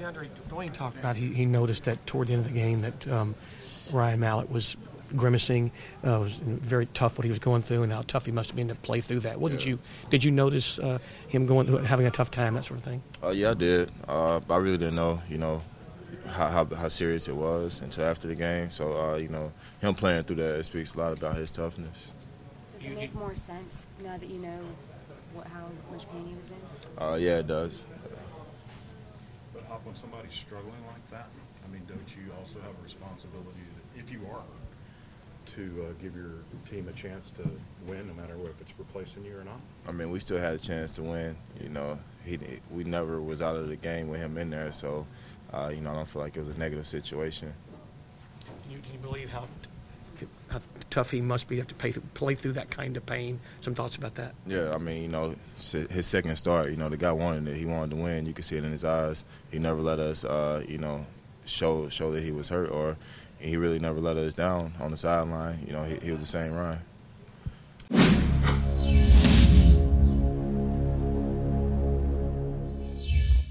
DeAndre, Dwayne talked about he noticed that toward the end of the game that Ryan Mallett was grimacing. It was very tough what he was going through and how tough he must have been to play through that. Did you notice him going through it, having a tough time, that sort of thing? Yeah, I did. I really didn't know, how serious it was until after the game. So, him playing through that, it speaks a lot about his toughness. Does it make more sense now that you know how much pain he was in? Yeah, it does. But Hop, when somebody's struggling like that, I mean, don't you also have a responsibility, if you are, to give your team a chance to win, no matter if it's replacing you or not? I mean, we still had a chance to win. We never was out of the game with him in there, so I don't feel like it was a negative situation. Can you believe how tough he must be to have to play through that kind of pain? Some thoughts about that? Yeah, I mean, his second start, the guy wanted it. He wanted to win. You could see it in his eyes. He never let us, show that he was hurt, or he really never let us down on the sideline. He was the same Ryan.